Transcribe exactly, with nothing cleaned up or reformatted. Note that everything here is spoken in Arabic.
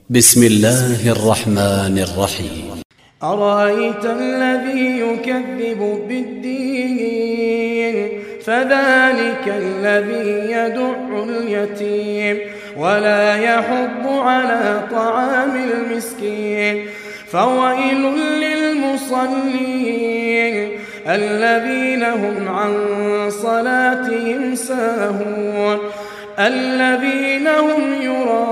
بسم الله الرحمن الرحيم. أرأيت الذي يكذب بالدين فذلك الذي يدع اليتيم ولا يحض على طعام المسكين فويل للمصلين الذين هم عن صلاتهم ساهون الذين هم يراءون